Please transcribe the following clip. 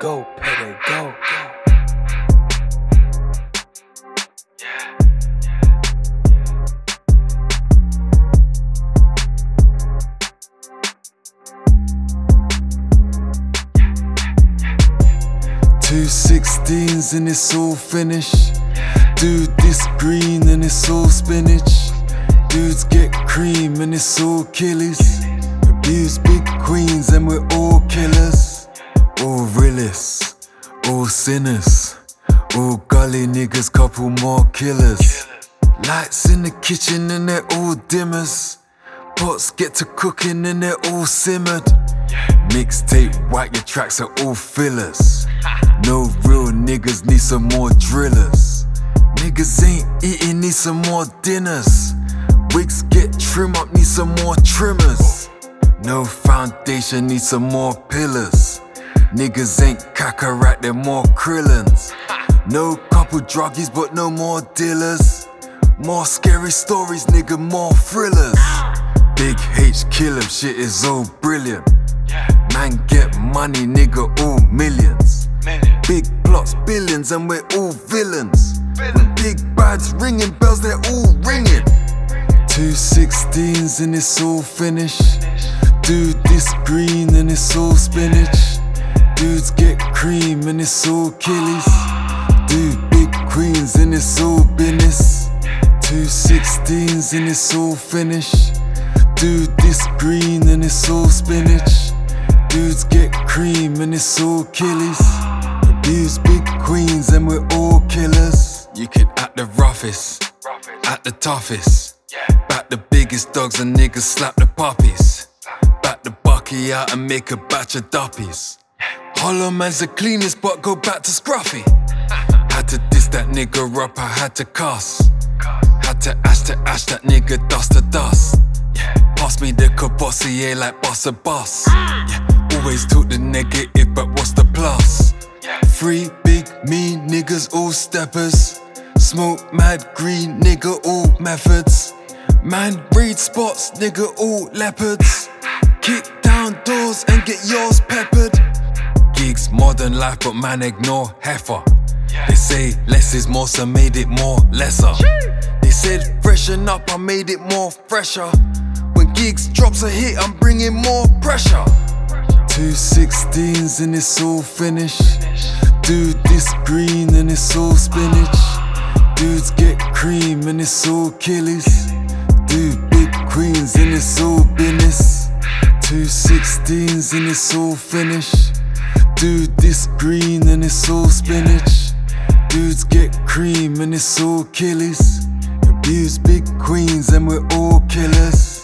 go, payday go. 216s and it's all finished. Dude, this green and it's all spinach. Dudes get cream and it's all killies. Abuse big queens and we're all killers. All realists, all sinners, all gully niggas, couple more killers. Lights in the kitchen and they're all dimmers. Pots get to cooking and they're all simmered. Mixtape white, your tracks are all fillers. No real niggas, need some more drillers. Niggas ain't eating, need some more dinners. Wigs get trim up, need some more trimmers. No foundation, need some more pillars. Niggas ain't Kakarot, they're more Krillins. No couple druggies, but no more dealers. More scary stories, nigga, more thrillers. Big H kill 'em, shit is all brilliant. Man get money, nigga, all millions. Big plots, billions, and we're all villains. When big bads ringing bells, they're all ringing. 216s and it's all finished. Dude, this green and it's all spinach. Dudes get cream and it's all killies. Dude, big queens and it's all business. 216s and it's all finished. Dude, this green and it's all spinach. Dudes get cream and it's all killies. Abuse big queens and we're all killers. You could act the roughest, act the toughest. Back the biggest dogs and niggas slap the puppies. Back the bucky out and make a batch of duppies. Hollow man's the cleanest but go back to scruffy. Had to diss that nigga up, I had to cuss. Had to ash that nigga dust to dust. Pass me the Cabossier like boss a boss. Always talk the negative, but what's the plus? Three big mean niggas, all steppers. Smoke mad green, nigga, all methods. Man read spots, nigga, all leopards. Kick down doors and get yours peppered. Gigs, modern life, but man ignore heifer. They say less is more, so made it more lesser. They said freshen up, I made it more fresher. When gigs drops a hit, I'm bringing more pressure. 216s and it's all finished. Dude, this green and it's all spinach. Dudes get cream and it's all killies. Dude, big queens and it's all business. 216s and it's all finished. Dude, this green and it's all spinach. Dudes get cream and it's all killies. Abuse big queens and we're all killers.